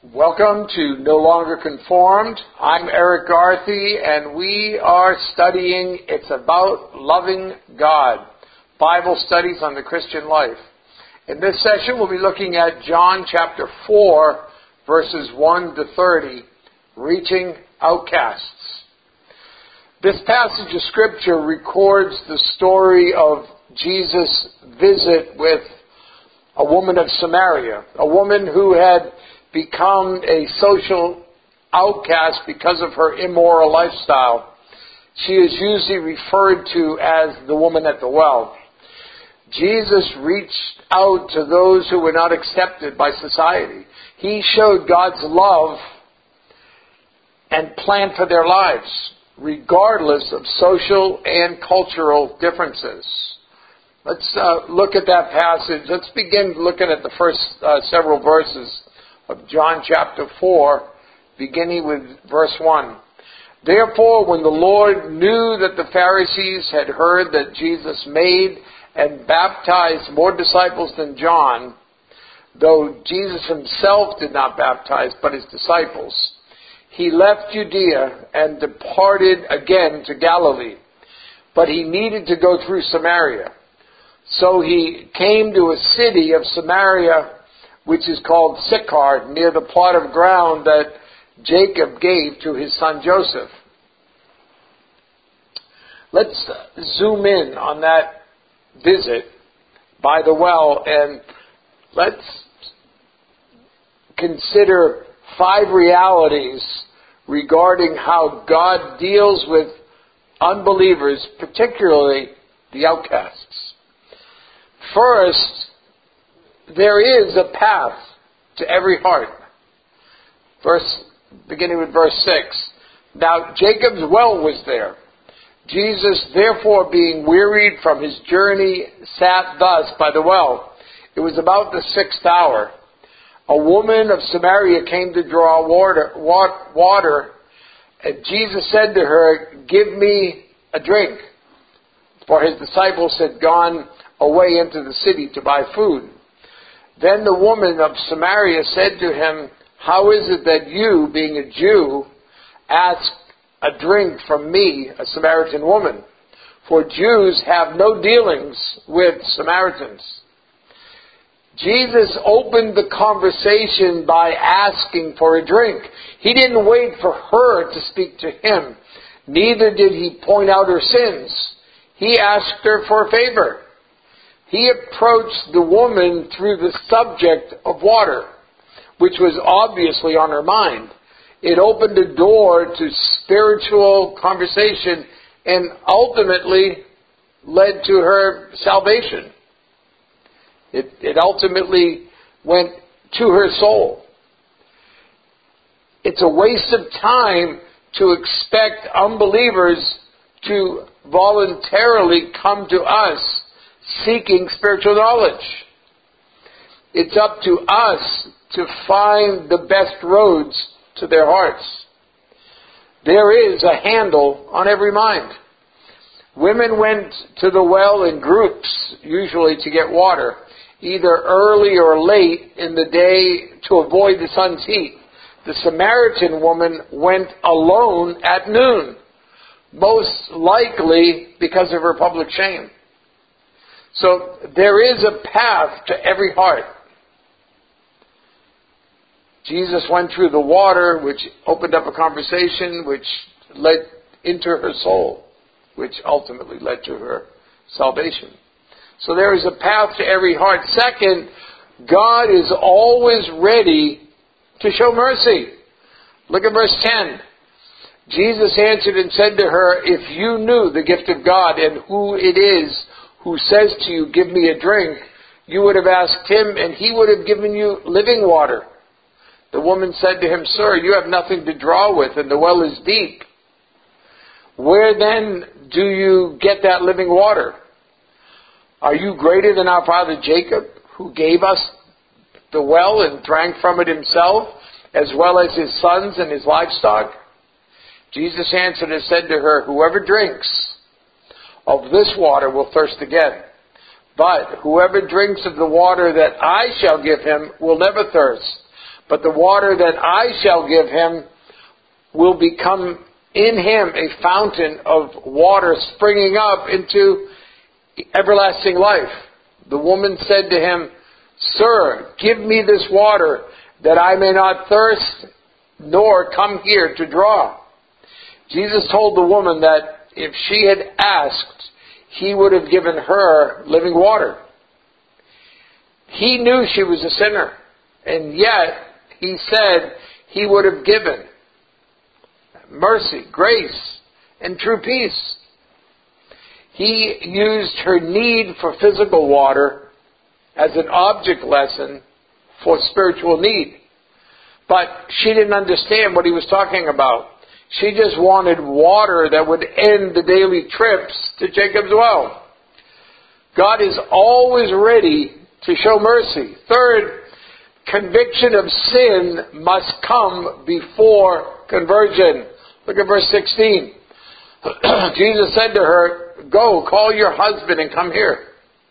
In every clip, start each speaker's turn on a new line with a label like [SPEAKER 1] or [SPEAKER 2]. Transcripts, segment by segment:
[SPEAKER 1] Welcome to No Longer Conformed. I'm Eric Garthy, and we are studying It's About Loving God, Bible Studies on the Christian Life. In this session, we'll be looking at John chapter 4, verses 1 to 30, Reaching Outcasts. This passage of Scripture records the story of Jesus' visit with a woman of Samaria, a woman who had become a social outcast because of her immoral lifestyle. She is usually referred to as the woman at the well. Jesus reached out to those who were not accepted by society. He showed God's love and plan for their lives, regardless of social and cultural differences. Let's look at that passage. Let's begin looking at the first several verses of John chapter 4, beginning with verse 1. Therefore, when the Lord knew that the Pharisees had heard that Jesus made and baptized more disciples than John, though Jesus himself did not baptize but his disciples, he left Judea and departed again to Galilee. But he needed to go through Samaria. So he came to a city of Samaria, which is called Sychar, near the plot of ground that Jacob gave to his son Joseph. Let's zoom in on that visit by the well, and let's consider 5 realities regarding how God deals with unbelievers, particularly the outcasts. First, there is a path to every heart. Beginning with verse 6. Now Jacob's well was there. Jesus, therefore, being wearied from his journey, sat thus by the well. It was about the 6th hour. A woman of Samaria came to draw water, and Jesus said to her, "Give me a drink." For his disciples had gone away into the city to buy food. Then the woman of Samaria said to him, "How is it that you, being a Jew, ask a drink from me, a Samaritan woman? For Jews have no dealings with Samaritans." Jesus opened the conversation by asking for a drink. He didn't wait for her to speak to him. Neither did he point out her sins. He asked her for a favor. He approached the woman through the subject of water, which was obviously on her mind. It opened a door to spiritual conversation and ultimately led to her salvation. It ultimately went to her soul. It's a waste of time to expect unbelievers to voluntarily come to us seeking spiritual knowledge. It's up to us to find the best roads to their hearts. There is a handle on every mind. Women went to the well in groups, usually to get water, either early or late in the day to avoid the sun's heat. The Samaritan woman went alone at noon, most likely because of her public shame. So there is a path to every heart. Jesus went through the water, which opened up a conversation, which led into her soul, which ultimately led to her salvation. So there is a path to every heart. Second, God is always ready to show mercy. Look at verse 10. Jesus answered and said to her, "If you knew the gift of God and who it is who says to you, 'Give me a drink,' you would have asked him, and he would have given you living water." The woman said to him, "Sir, you have nothing to draw with, and the well is deep. Where then do you get that living water? Are you greater than our father Jacob, who gave us the well and drank from it himself, as well as his sons and his livestock?" Jesus answered and said to her, "Whoever drinks of this water will thirst again. But whoever drinks of the water that I shall give him will never thirst. but the water that I shall give him will become in him a fountain of water springing up into everlasting life. The woman said to him, Sir, give me this water, that I may not thirst, nor come here to draw. Jesus told the woman that if she had asked, he would have given her living water. He knew she was a sinner, and yet he said he would have given mercy, grace, and true peace. He used her need for physical water as an object lesson for spiritual need. But she didn't understand what he was talking about. She just wanted water that would end the daily trips to Jacob's well. God is always ready to show mercy. Third, conviction of sin must come before conversion. Look at verse 16. Jesus said to her, Go, call your husband and come here.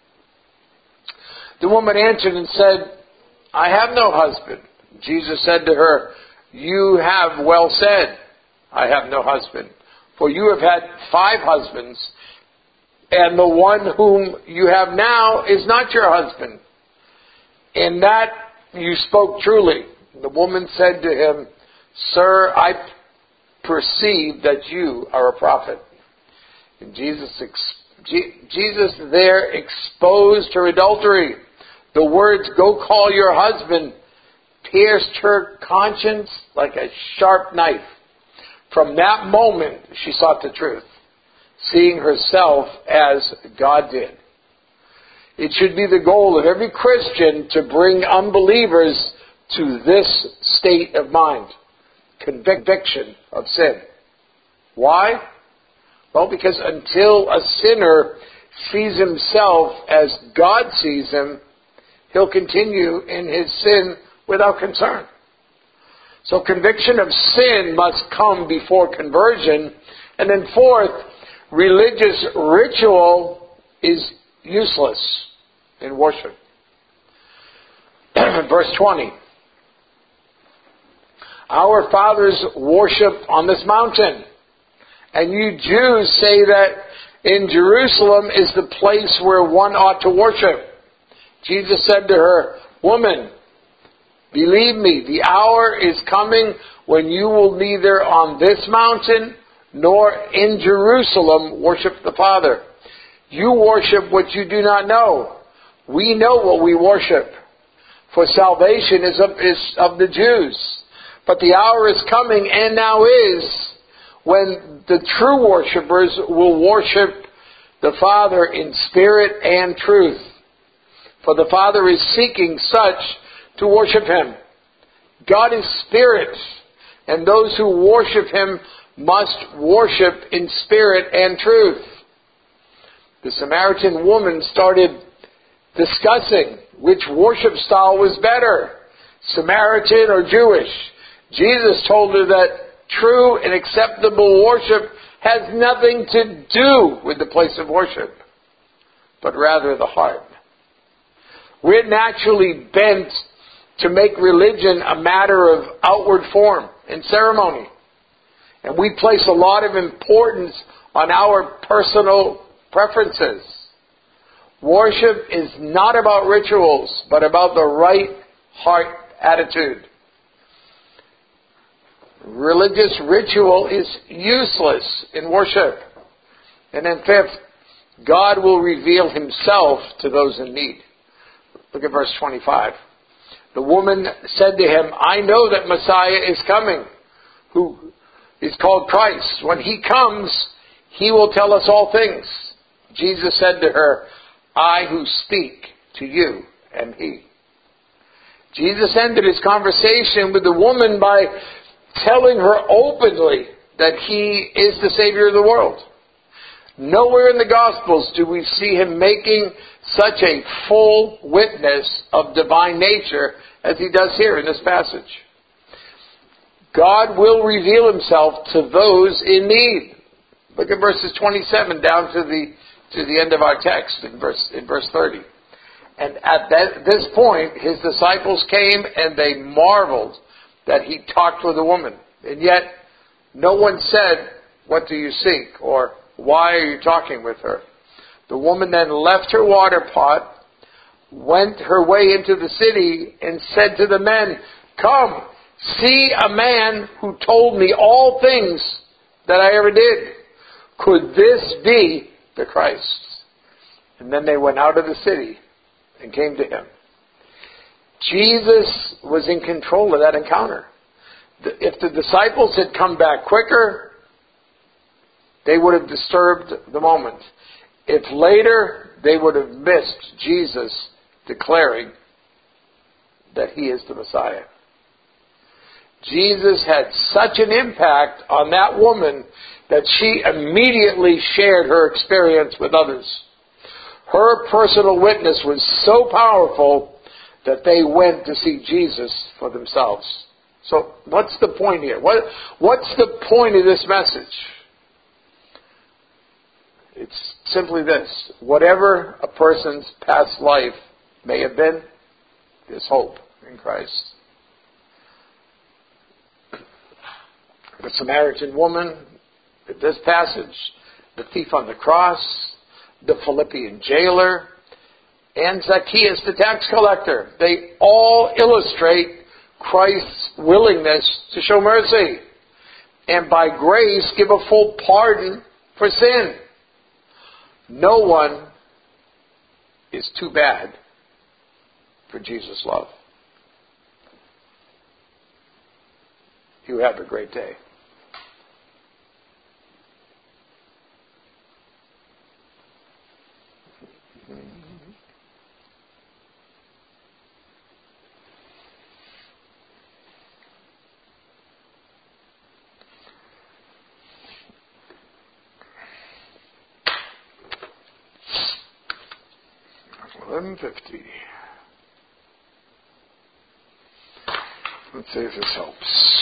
[SPEAKER 1] The woman answered and said, I have no husband. Jesus said to her, You have well said, I have no husband. For you have had 5 husbands, and the one whom you have now is not your husband. In that you spoke truly. The woman said to him, Sir, I perceive that you are a prophet. And Jesus there exposed her adultery. The words, Go call your husband, pierced her conscience like a sharp knife. From that moment, she sought the truth, seeing herself as God did. It should be the goal of every Christian to bring unbelievers to this state of mind, conviction of sin. Why? Well, because until a sinner sees himself as God sees him, he'll continue in his sin without concern. So conviction of sin must come before conversion. And then fourth, religious ritual is useless in worship. Verse 20. Our fathers worship on this mountain, and you Jews say that in Jerusalem is the place where one ought to worship. Jesus said to her, Woman, believe me, the hour is coming when you will neither on this mountain nor in Jerusalem worship the Father. You worship what you do not know. We know what we worship, for salvation is of the Jews. But the hour is coming, and now is, when the true worshipers will worship the Father in spirit and truth. For the Father is seeking such to worship Him. God is spirit, and those who worship Him must worship in spirit and truth. The Samaritan woman started discussing which worship style was better, Samaritan or Jewish. Jesus told her that true and acceptable worship has nothing to do with the place of worship, but rather the heart. We're naturally bent to make religion a matter of outward form and ceremony. And we place a lot of importance on our personal preferences. Worship is not about rituals, but about the right heart attitude. Religious ritual is useless in worship. And then fifth, God will reveal Himself to those in need. Look at verse 25. The woman said to him, I know that Messiah is coming, who is called Christ. When He comes, He will tell us all things. Jesus said to her, I who speak to you am He. Jesus ended His conversation with the woman by telling her openly that He is the Savior of the world. Nowhere in the Gospels do we see Him making such a full witness of divine nature as He does here in this passage. God will reveal Himself to those in need. Look at verses 27 down to the end of our text in verse 30. And at this point, his disciples came and they marveled that he talked with a woman. And yet, no one said, "What do you seek?" or "Why are you talking with her?" The woman then left her water pot, went her way into the city, and said to the men, "Come, see a man who told me all things that I ever did. Could this be the Christ?" And then they went out of the city and came to him. Jesus was in control of that encounter. If the disciples had come back quicker, they would have disturbed the moment. If later, they would have missed Jesus declaring that he is the Messiah. Jesus had such an impact on that woman that she immediately shared her experience with others. Her personal witness was so powerful that they went to see Jesus for themselves. So what's the point here? What's the point of this message? It's simply this. Whatever a person's past life may have been, there's hope in Christ. The Samaritan woman, this passage, the thief on the cross, the Philippian jailer, and Zacchaeus, the tax collector. They all illustrate Christ's willingness to show mercy and by grace give a full pardon for sin. No one is too bad for Jesus' love. You have a great day. $11.50. Let's see if this helps.